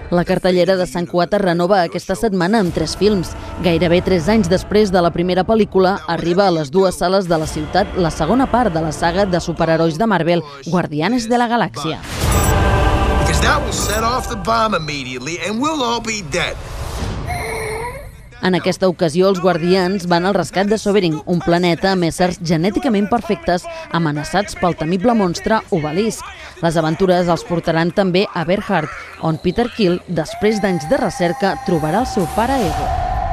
La cartellera de Sant Cugat es renova aquesta setmana amb 3 films. Gairebé 3 anys després de la primera pel·lícula, arriba a les 2 sales de la ciutat la segona part de la saga de superherois de Marvel, Guardianes de la Galàxia. En aquesta ocasió, els guardians van al rescat de Sovereign, un planeta amb éssers genèticament perfectes amenaçats pel temible monstre Obelisc. Les aventures els portaran també a Berhard, on Peter Quill, després d'anys de recerca, trobarà el seu pare Ego.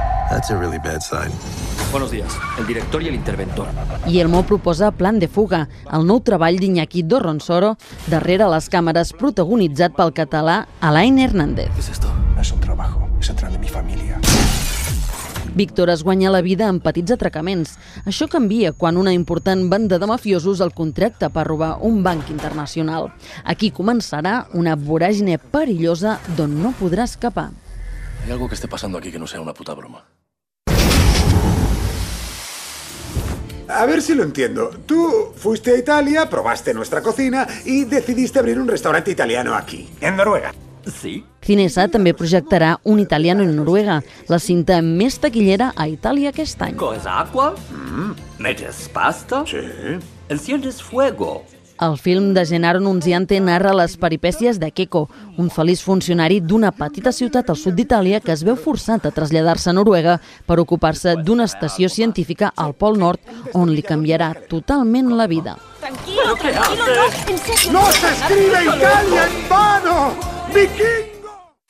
Buenos días, el director y el interventor. Guillermo proposa Plan de fuga, el nou treball d'Iñaki Dorronsoro, darrere les càmeres, protagonitzat pel català Alain Hernández. ¿Qué es esto? No es un trabajo, es entrar en mi familia. Víctor es guanya la vida amb petits atracaments. Això canvia quan una important banda de mafiosos el contracta per robar un banc internacional. Aquí començarà una voràgine perillosa d'on no podrà escapar. Hay algo que esté pasando aquí que no sea una puta broma. A ver si lo entiendo. Tú fuiste a Italia, probaste nuestra cocina y decidiste abrir un restaurante italiano aquí, en Noruega. Sí. Cinesa també projectarà Un italiano en Noruega, la cinta més taquillera a Itàlia aquest any. ¿Coges agua? ¿Metes pasta? Sí. ¿Enciendes fuego? El film de Gennaro Nunziante narra les peripècies de Keiko, un feliç funcionari d'una petita ciutat al sud d'Itàlia que es veu forçat a traslladar-se a Noruega per ocupar-se d'una estació científica al Pol Nord, on li canviarà totalment la vida. ¡No se escribe Italia en vano! ¡Viking!